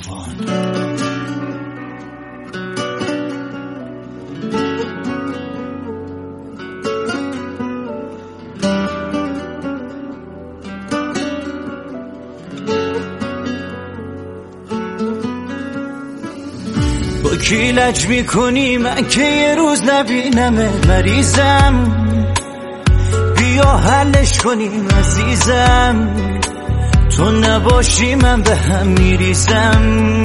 طوفان. با کی لج میکنی من که یه روز نبینمه، مریضم بیا حلش کنیم عزیزم، تو نباشی من به هم میریزم.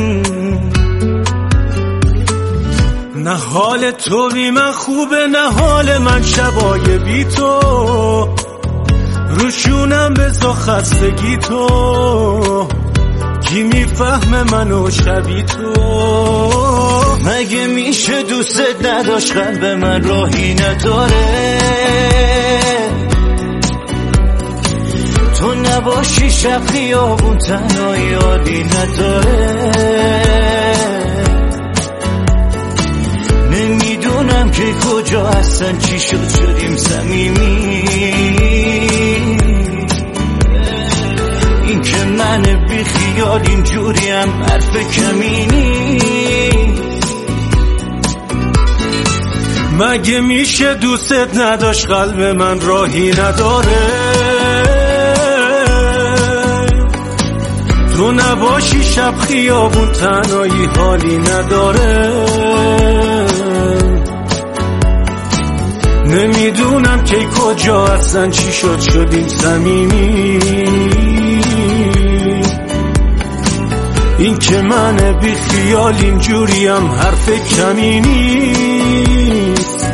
نه حال تو بی من خوبه نه حال من شبای بی تو، روشونم بزا خستگی تو، کی میفهمه منو شبی تو. مگه میشه دوست نداشت قلب من راهی نداره، تو نباشی شب خیابون تنهایی حالی نداره. نمیدونم که کجا هستن چی شد شدیم صمیمی، این که من بی خیال اینجوریم حرف کمی نیست. مگه میشه دوست نداشت قلب من راهی نداره، تو نباشی شب خیابون تنهایی حالی نداره. نمیدونم که کجا هستن چی شد شدیم صمیمی، این که من بی خیال اینجوریم حرف کمی نیست.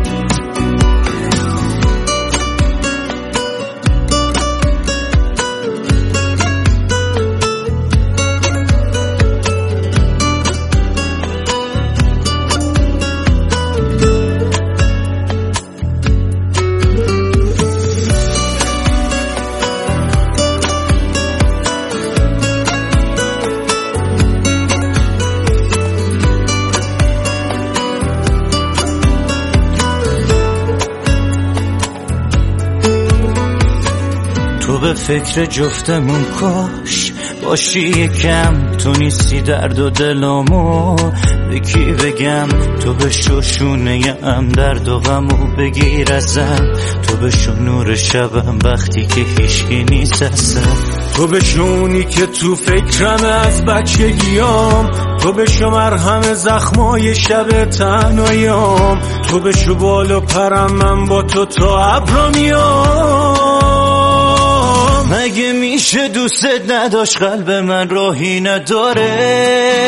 تو به فکر جفتمون کاش باشی یکم، تو نیستی درد و دلامو به کی بگم، تو به شوشونه ام درد و غمو بگیر ازم، تو به نور شبم وقتی که هیچکی نیست ازم، تو به شونی که تو فکرم از بچگیام، تو به شو مرهم زخمای شب تنهاییام، تو به شو بال و پرم من با تو تا ابرا میام. مگه میشه دوست نداشت قلب من راهی نداره،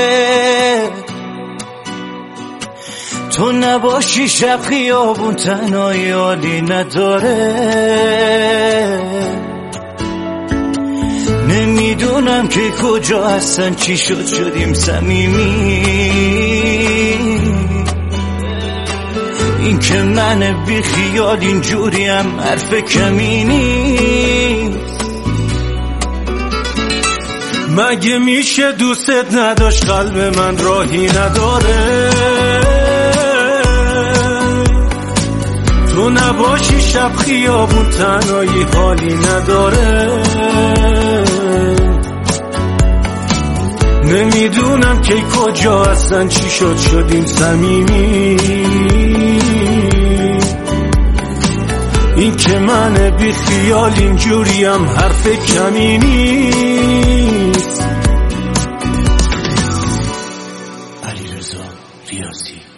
تو نباشی شب خیابون تنهایی حالی نداره. نمیدونم که کجا هستن چی شد شدیم صمیمی، این که من بی خیال اینجوریم حرف کمی نیست. مگه میشه دوست نداشت قلب من راهی نداره، تو نباشی شب خیابون تنهایی حالی نداره. نمیدونم که کجا هستن چی شد شدیم صمیمی، این که من بی خیال اینجوریم حرف کمی نیست. علیرضا ریاضی.